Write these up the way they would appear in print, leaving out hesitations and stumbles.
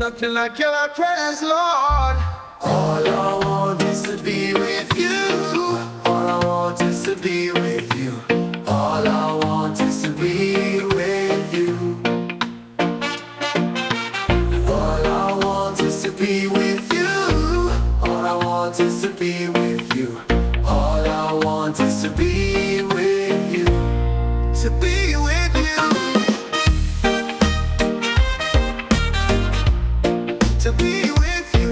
nothing like your presence, Lord. All I want is to be with you. All I want is to be with you. All I want is to be with you. All I want is to be with you. All I want is to be with you. All I want is to be with you. To be with you. To be with you.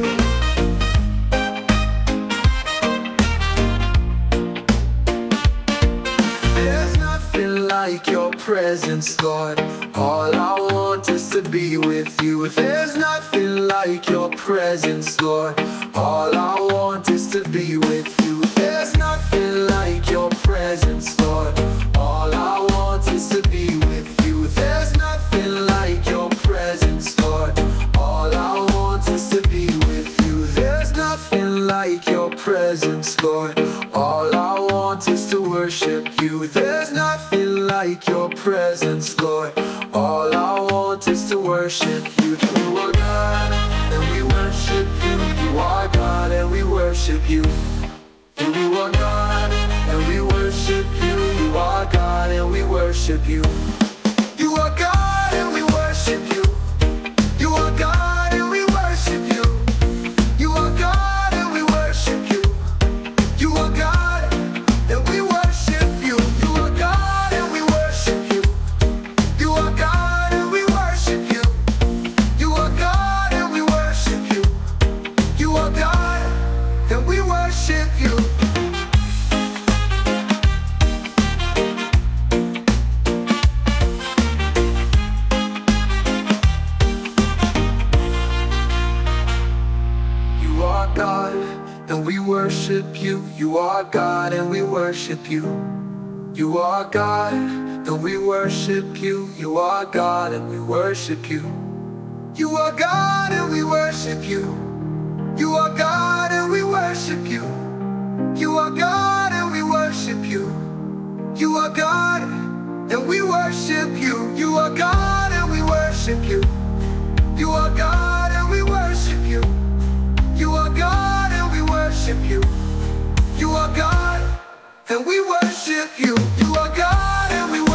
There's nothing like your presence, Lord. All I want is to be with you. There's nothing like your presence, Lord. All I want is to be with you. There's nothing like your presence, Lord. All I want is to be with you. There's nothing like your presence, Lord. All I want is to be with you. There's nothing like your presence, Lord. All I want is to worship you. There's nothing like your presence, Lord. All I want is to worship you. You are God, and we worship you. You are God, and we worship you. You are God, and we worship you. You are God, and we worship you. You are God and we worship you. You are God and we worship you. You are God and we worship you. You are God and we worship you. You are God and we worship you. You are God and we worship you. You are God and we worship you. You are God and we worship you. You are God, and we worship you. You are God, and we worship you. You are God, and we worship you. You are God, and we worship you. You are God and we worship you. You are God and we worship you. You are God and we worship you. You are God and we worship you. You are God and we worship you. You are God and we worship you. You are God and we worship you. You are God and we worship you. You are God and we